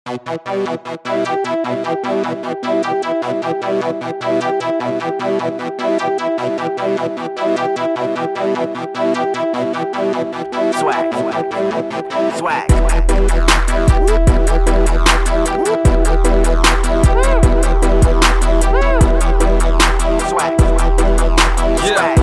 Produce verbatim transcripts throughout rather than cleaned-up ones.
Swag, swag, swag, swag, swag.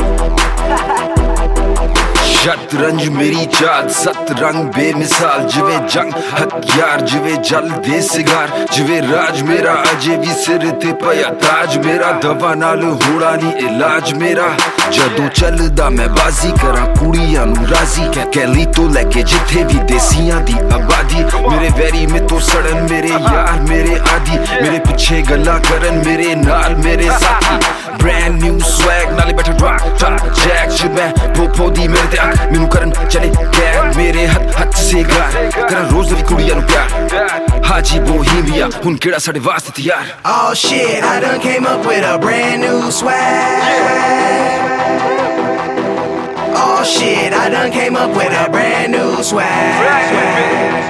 शतरंज मेरी चाल सत रंग बेमिसाल जिवे जंग हथियार जिवे जल दे सिगार जिवे राज मेरा अजे भी सिर ते पया ताज मेरा दवा नाल होड़ा नी इलाज मेरा जदों चलदा मैं बाजी करा कुड़ियां नू राजी कैली तो लेके जिथे भी देसियां दी आबादी मेरे वैरी में तो सड़न मेरे यार मेरे आदि मेरे पिछे गल्ला करन मेरे नाल मेरे साथी ब्रांड न्यू स्वैग नाले बैठा ड्रॉप टॉप जैक च मैं पोपो दी मेरे ते आख मैनू करन चले कैद मेरे हथ हथ से गार करन रोज दी कुड़ियां नू प्यार हाजी बोहीमिया हुन केड़ा साडे वास्ते तैयार. Oh shit, I done came up with a brand new swag. Oh shit, I done came up with a brand new swag.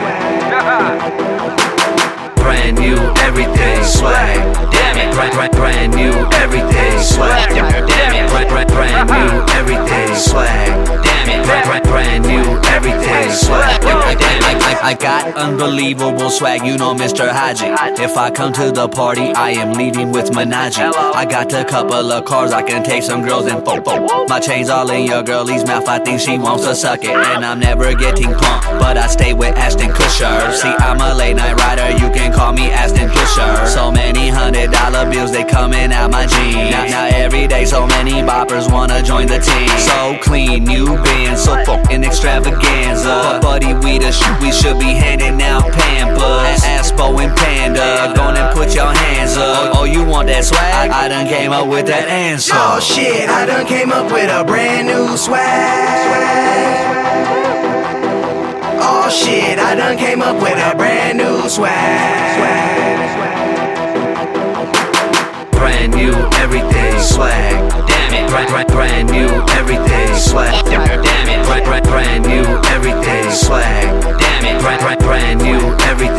Brand new everything swag. Damn it, brand, brand, brand new everything swag. Damn it, brand, brand, brand new everything swag. Damn it, brand, brand, brand new everything swag. Damn it, I, I got unbelievable swag, you know Mister Haji. If I come to the party, I am leading with Minaji. I got a couple of cars, I can take some girls and fo-fo. My chain's all in your girlie's mouth, I think she wants to suck it. And I'm never getting pumped, but I stay with Ashton Kutcher. See, I'm a late night rider, you can call me Ashton Kutcher. So many hundred dollar bills, they coming out my jeans. Now, now every day, so many boppers wanna join the team. So clean, new band, so fucking extravaganza. Buddy, we the shit, we should be handing out Pampers. Aspo and Panda, go on and put your hands up. Oh, you want that swag? I done came up with that answer. Oh shit, I done came up with a brand new swag. Oh shit, I done came up with a brand new swag. Brand new everything swag. Damn it, brand, brand, brand new everything swag. Damn it, brand, brand, brand new everything swag. Damn it, brand, brand, brand new everything.